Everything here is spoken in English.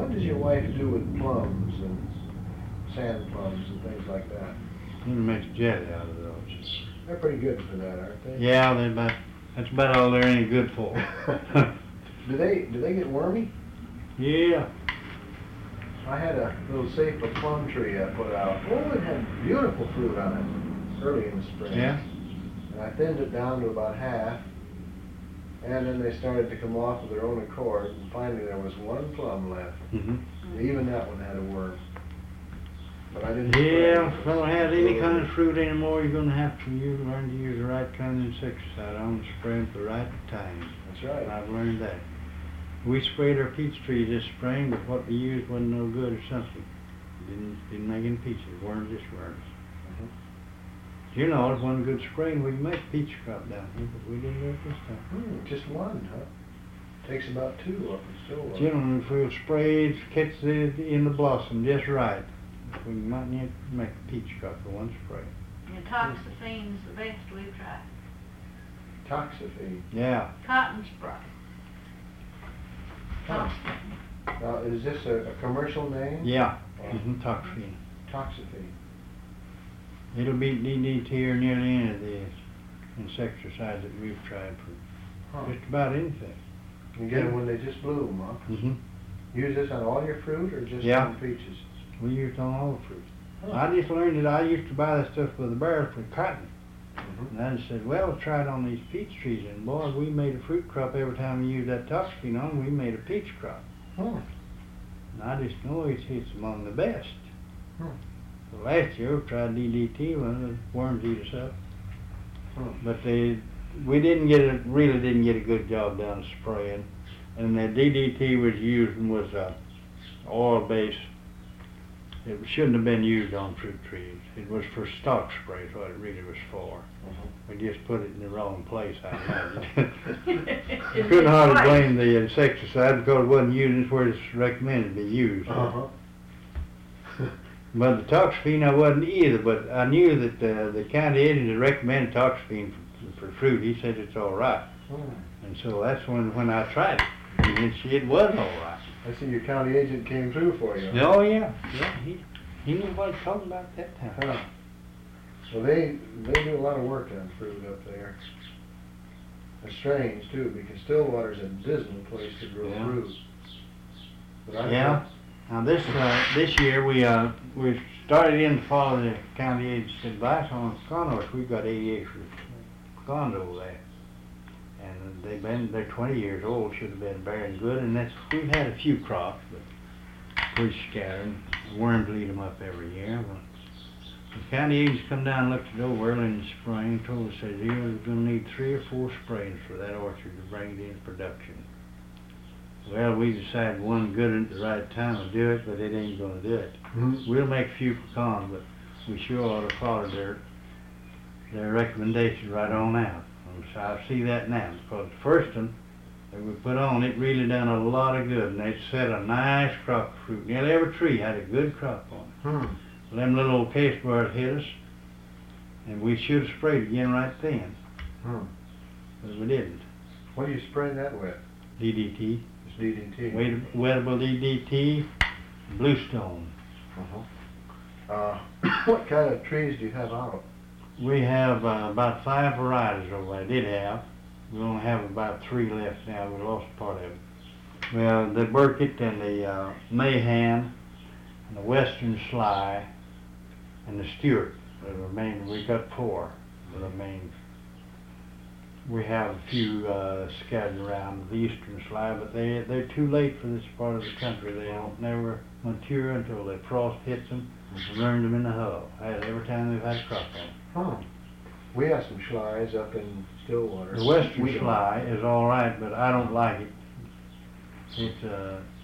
What does your wife do with plums and sand plums and things like that? You can make jelly out of those. They're pretty good for that, aren't they? Yeah, that's about all they're any good for. Do they get wormy? Yeah. I had a little safe of plum tree I put out. Oh, it had beautiful fruit on it early in the spring. Yeah. And I thinned it down to about half, and then they started to come off of their own accord, and finally there was one plum left. Mm-hmm. Even that one had a worm. But I didn't. Yeah, if I don't have any kind of fruit anymore, you're going to have to learn to use the right kind of insecticide on the spray at the right time. That's right. I've learned that. We sprayed our peach trees this spring, but what we used wasn't no good or something. Didn't make any peaches. Worms, just worms. You know, it's one good spring we can make peach crop down here, but we didn't do it this time. Just one, huh? Takes about two up in Stillwater. You know, if we'll spray it, catch it in the blossom just right, we might need to make a peach crop for one spray. And toxaphine's the best we've tried. Toxaphene. Yeah. Cotton spray. Now, is this a commercial name? Yeah. Toxaphene. Toxaphene. It'll beat DDT or nearly any of the insecticides that we've tried for just about anything. You get them when they just bloom, huh? Use this on all your fruit or just on peaches? We use it on all the fruit. I just learned that I used to buy that stuff with the barrel for cotton. And I just said, well, try it on these peach trees. And boy, we made a fruit crop every time we used that toxaphene on them. We made a peach crop. And I just know it's among the best. So last year we tried DDT when the worms eat us up. But we really didn't get a good job down spraying. And the DDT was using was oil-based. It shouldn't have been used on fruit trees. It was for stock spray, is what it really was for. We just put it in the wrong place, I imagine. You couldn't hardly blame the insecticide because it wasn't used where it's recommended to be used. But the toxaphene I wasn't either, but I knew that the county agent had recommended toxaphene for fruit. He said it's all right. And so that's when I tried it. And it was all right. I see your county agent came through for you. Oh, yeah. He knew what he was talking about that time. Well, they do a lot of work on fruit up there. It's strange, too, because Stillwater's a dismal place to grow fruit. But Now this year we started in to follow the county agent's advice on condos. We've got 80 acres of condo there. And they're 20 years old, should have been bearing good, and we've had a few crops, but pretty scattered. Worms eat them up every year. But the county agents come down and looked it over early in the spring and told us that we're going to need 3 or 4 sprays for that orchard to bring it into production. Well, we decided one good at the right time to do it, but it ain't going to do it. We'll make a few pecans, but we sure ought to follow their recommendation right on out. So I see that now, because the first one that we put on, it really done a lot of good, and it set a nice crop of fruit. Nearly every tree had a good crop on it. Them little old case bars hit us, and we should have sprayed again right then, but we didn't. What do you spray that with? DDT. It's DDT. Wettable DDT, Bluestone. What kind of trees do you have out? We have about 5 varieties over there. I did have. We only have about 3 left now. We lost part of it. Well, the Burkett and the Mahan and the Western Sly and the Stewart. We got 4 that remain. We have a few scattered around the Eastern Sly, but they're too late for this part of the country. They don't never mature until the frost hits them and burns them in the hull. Every time they've had a crop on them. We have some Slies up in Stillwater. The Western Sly is all right, but I don't like it.